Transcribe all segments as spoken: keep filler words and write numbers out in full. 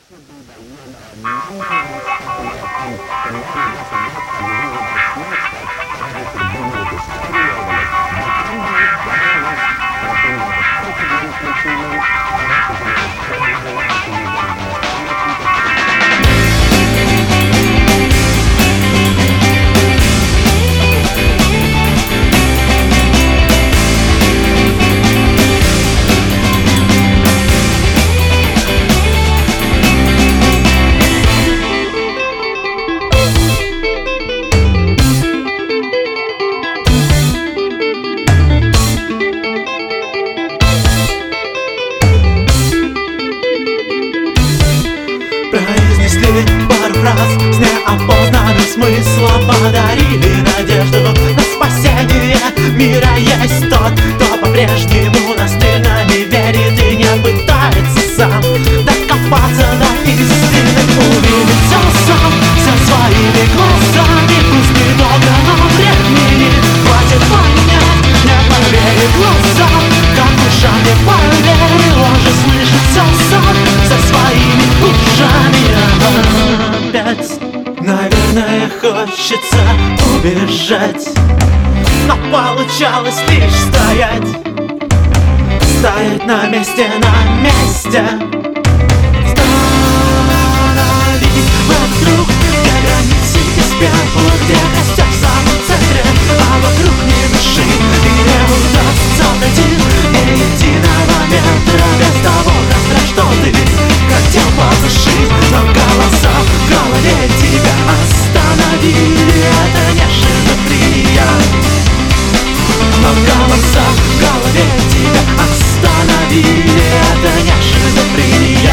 Произнесли пару раз с неопознанным смыслом, подарили надежду на спасение мира. Есть тот, кто по-прежнему настырно не верит и не пытается сам докопаться до истины. Увидит все сам, все своими глазами. Пусть недолго, но времени хватит понять. Не поверит глазам, как душа не поверил. Он же слышит все сам, со своими ушами. Опять, наверное, хочется убежать, но получалось лишь стоять. Стоять на месте, на месте. Становись вокруг, где границы из пепла, где костер в самом центре, а вокруг ни души. И не удастся дойти ни единого метра без того костра, что ты хотел потушить. Но голоса в голове тебя остановили. Это не шизофрения. Но голоса в голове тебя остановили. Это не шизофрения.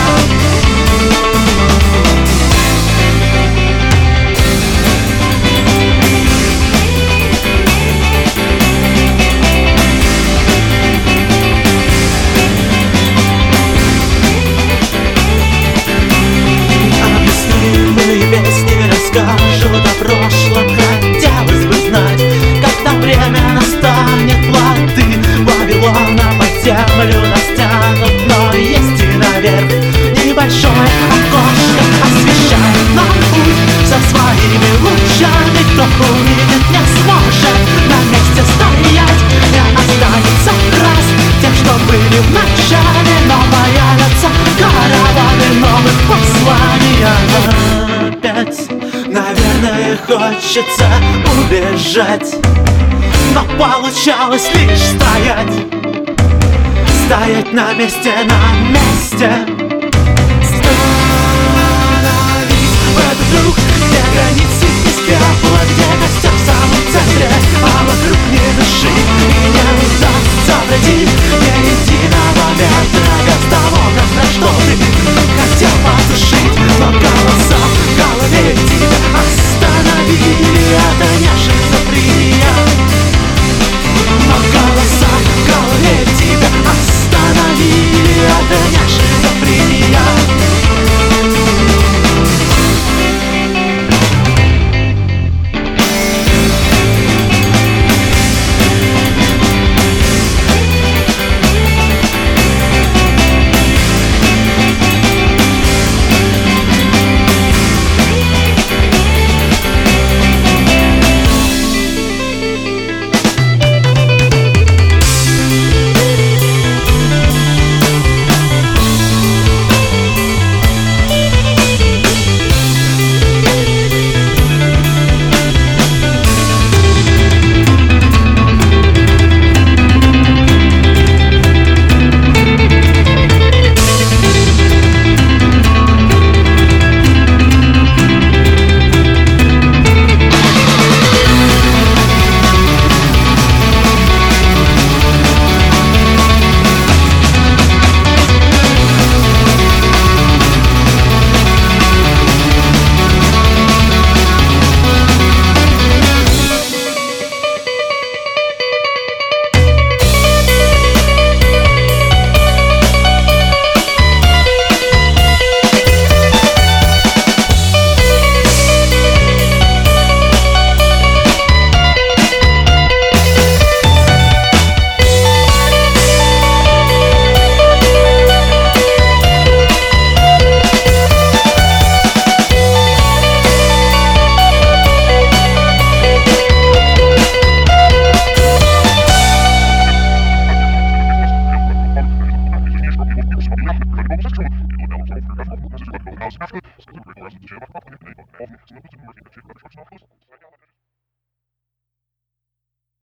Скажут о прошлом, хотелось бы знать, когда время настанет. Плоды Вавилона под землю растянут, но есть и наверх небольшое окошко освещает нам путь со своими лучами. Кто увидит, не сможет на месте стоять. Не останется раз тех, что были в начале, но появятся караваны новых посланий. Опять, наверное, хочется убежать, но получалось лишь стоять. Стоять на месте, на месте. Становись вокруг, где границы из пепла, где костер в самом центре, а вокруг ни души. И не удастся пройти ни единого метра без того костра, что ты хотел потушить. Но голоса в голове тебя остановили. Это не шизофрения. Но голоса в голове тебя остановили. Это не шизофрения. Скажи, какой раз изучаю ваш папку, не знаю, а он снова будет говорить, что хочешь на вкус.